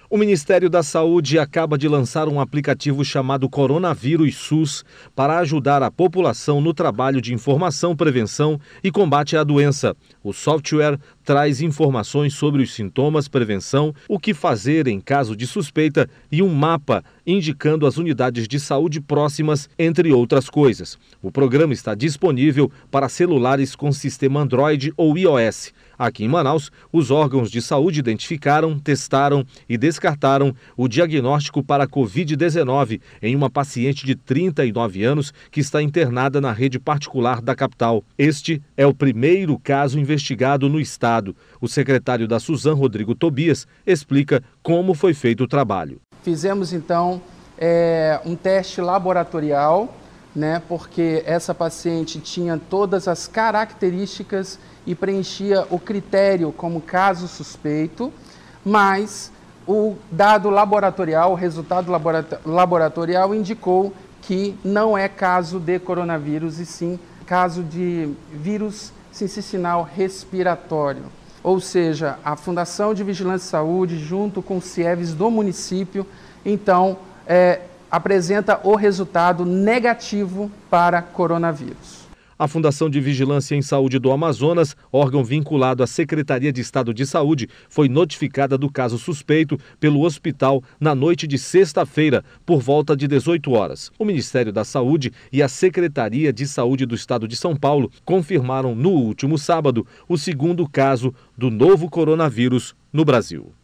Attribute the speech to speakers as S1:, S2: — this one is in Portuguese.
S1: O Ministério da Saúde acaba de lançar um aplicativo chamado Coronavírus SUS para ajudar a população no trabalho de informação, prevenção e combate à doença. O software traz informações sobre os sintomas, prevenção, o que fazer em caso de suspeita e um mapa indicando as unidades de saúde próximas, entre outras coisas. O programa está disponível para celulares com sistema Android ou iOS. Aqui em Manaus, os órgãos de saúde identificaram, testaram e descartaram o diagnóstico para a Covid-19 em uma paciente de 39 anos que está internada na rede particular da capital. Este é o primeiro caso investigado no estado. O secretário da Suzam, Rodrigo Tobias, explica como foi feito o trabalho.
S2: Fizemos então um teste laboratorial, porque essa paciente tinha todas as características e preenchia o critério como caso suspeito, mas o dado laboratorial, o resultado laboratorial indicou que não é caso de coronavírus, e sim caso de vírus sincicinal respiratório. Ou seja, a Fundação de Vigilância e Saúde, junto com o CIEVS do município, então, apresenta o resultado negativo para coronavírus.
S1: A Fundação de Vigilância em Saúde do Amazonas, órgão vinculado à Secretaria de Estado de Saúde, foi notificada do caso suspeito pelo hospital na noite de sexta-feira, por volta de 18 horas. O Ministério da Saúde e a Secretaria de Saúde do Estado de São Paulo confirmaram no último sábado o segundo caso do novo coronavírus no Brasil.